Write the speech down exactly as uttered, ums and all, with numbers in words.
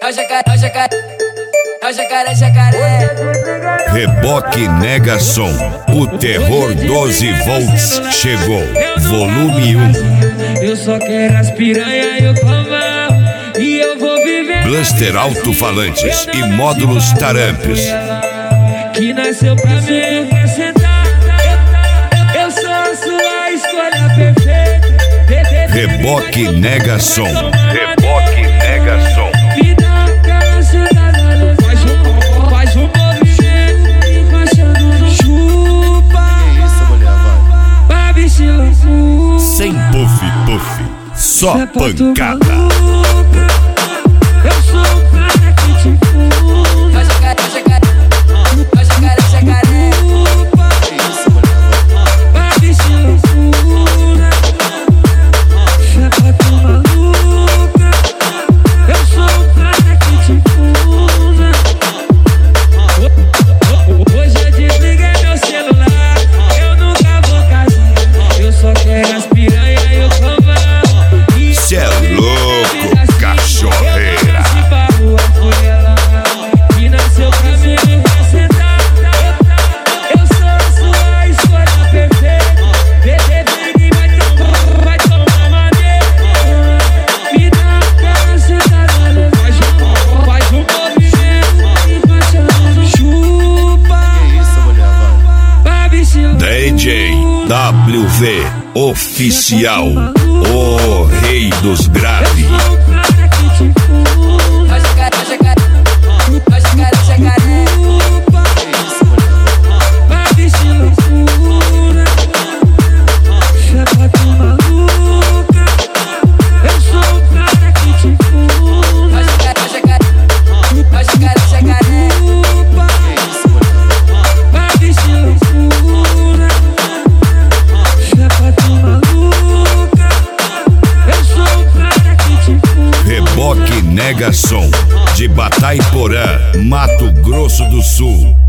É o jacaré, é o jacaré, é o jacaré, jacaré. Reboque Negason, o terror doze volts chegou, volume um. Eu só quero as piranha e eu como e eu vou viver. Blaster alto-falantes e módulos tarampes. Que nasceu pra mim, pra sentar. Eu sou a sua escolha perfeita. Reboque Negason, Reboque Negason. Me dá aquela sentada, faz um, faz um movimento, encaixando no chupa. Que isso, mulher, vai. Pra bichinho. Sem puff puff, só pancada. Eu sou o cara que te fuma. É o jacaré, é o jacaré, é o jacaré, jacaré. Que isso, mulher, vai. Pra bichinho funa. Chapa tu maluca. Eu sou o cara que te fuma. Hoje eu desliguei meu celular. Eu nunca vou casar. Eu só quero as piranha e eu como. Cê é louco, cachorreira. Que nasceu pra mim, pra sentar. Eu sou a sua escolha perfeita. Bebê, vai tomar, vai tomar maneira. Me dá aquela sentada, faz um, faz um movimento, encaixando no chupa. Que isso, mulher, vai. Pra bichinho. D J W V Oficial, o rei dos graves. Eu sou o cara que te fuma. É o jacaré, é o jacaré, é o jacaré, jacaré. Que isso, mulher, vai. Pra bichinho funa. Chapa tu maluca. Eu sou o cara que te fuma. É o jacaré, é o jacaré, é o jacaré, jacaré. Que isso, mulher, vai. Pra bichinho funa. Chapa tu maluca. Eu sou o cara que te fuma. Reboque Negason, de Bataiporã, Mato Grosso do Sul.